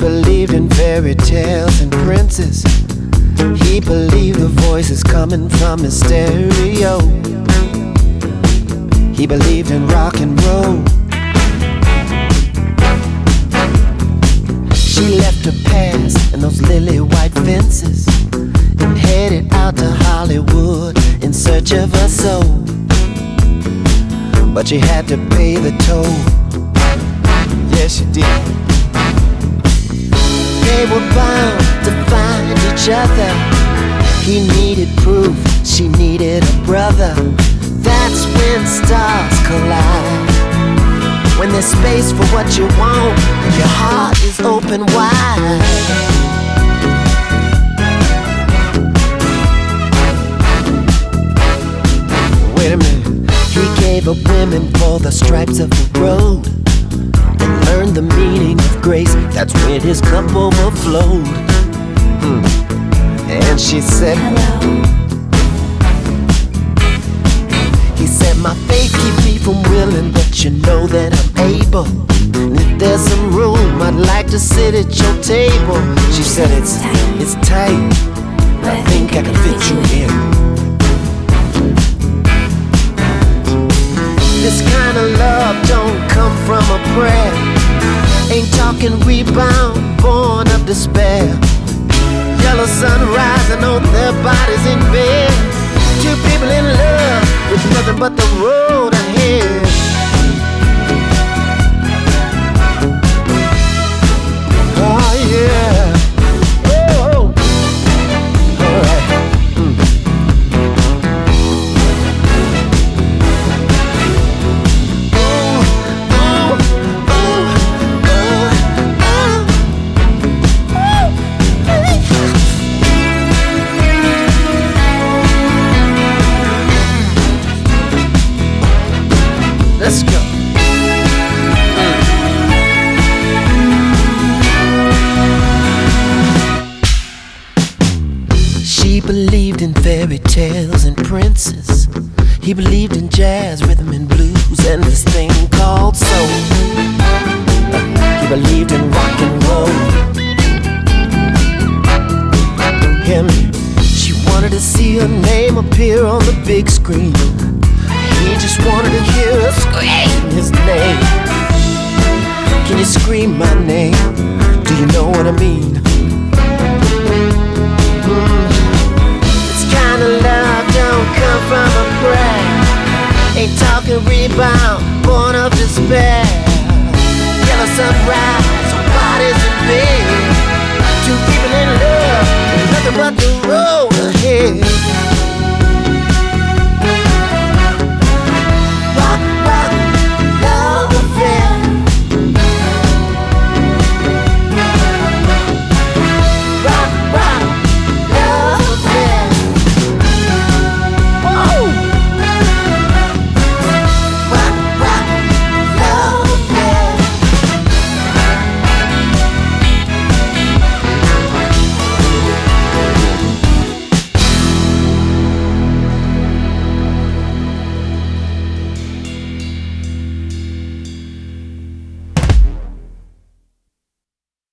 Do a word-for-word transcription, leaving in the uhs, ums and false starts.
believed in fairy tales and princes. He believed the voices coming from his stereo. He believed in rock and roll. She left her past and those lily white fences and headed out to Hollywood in search of her soul. But she had to pay the toll. Yes, she did. They were bound to find each other. He needed proof, she needed a brother. That's when stars collide. When there's space for what you want and your heart is open wide. Wait a minute. He gave up women for the stripes of the road and learned the meaning of grace. That's when his cup overflowed. hmm. And she said, hello. He said, my faith keeps me from willing, but you know that I'm able. And if there's some room, I'd like to sit at your table. She said, it's it's tight, but I think I can fit you in. This kind of love don't come from a prayer. Ain't talking rebound, born of despair. Yellow sun rising on their bodies in bed. Two people in love with nothing but the road ahead. Oh yeah. Oh, all right. Mm. Let's go. She believed in fairy tales and princes. He believed in jazz, rhythm and blues, and this thing called soul. He believed in rock and roll. Him, she wanted to see her name appear on the big screen. He just wanted to hear her scream his name. Can you scream my name? Do you know what I mean? Mm. This kind of love don't come from a prayer. Ain't talking rebound, born of despair.